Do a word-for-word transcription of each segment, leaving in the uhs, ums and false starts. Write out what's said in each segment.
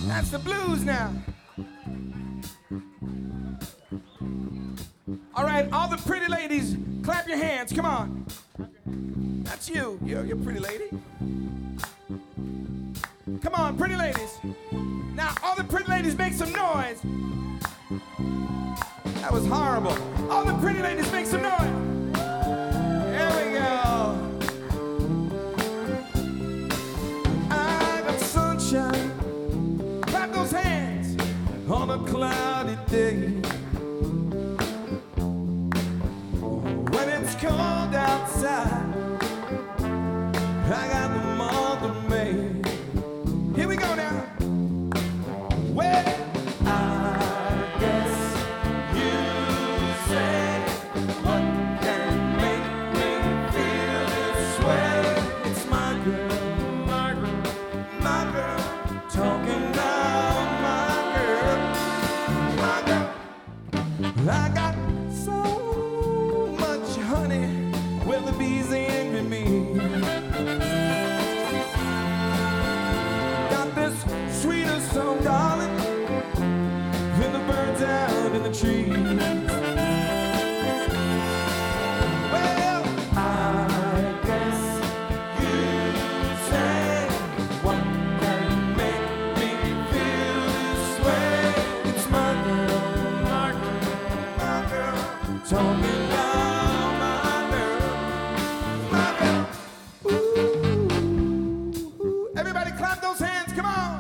That's the blues now. All right, all the pretty ladies, clap your hands. Come on. That's you. You're, you're a pretty lady. Come on, pretty ladies. Now, all the pretty ladies, make some noise. That was horrible. All the pretty ladies, make some noise. There we go. I got sunshine. Clap those hands on a cloudy day. When it's cold outside, I got the month of May. Here we go now. Well, I guess you say what can make me feel this way. It's my girl, my girl, my girl, talking about my girl, my girl. I got so much honey, well the bees envy me. Got this sweeter song, darling, than the birds out in the trees. Well, I guess you say what can make me feel this way. It's my girl, my girl, my girl, talking about my girl, my girl. Ooh, everybody clap those hands, come on.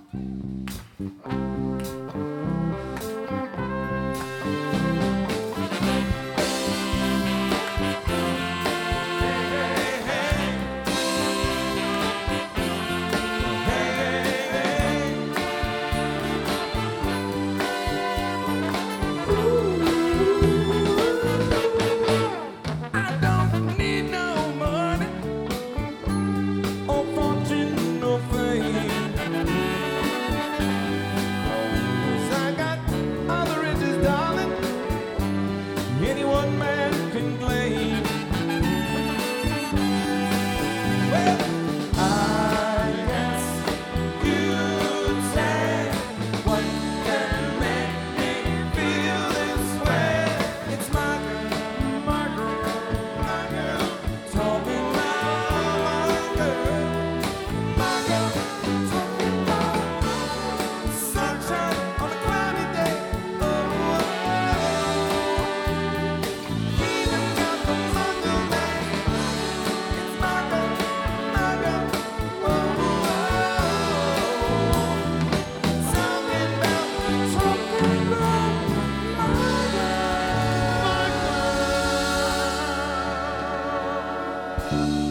I don't need no money or fortune or fame, 'cause I got all the riches, darling, any one man can claim. Well, I guess you'd say what can make me feel this way. It's my girl, my girl, my girl, talking about my girl, my girl, talking about sunshine on a cloudy day. Oh, oh, oh. Even got the month of May. It's my girl, my girl, oh, oh, oh. Something about, something about my girl, my girl.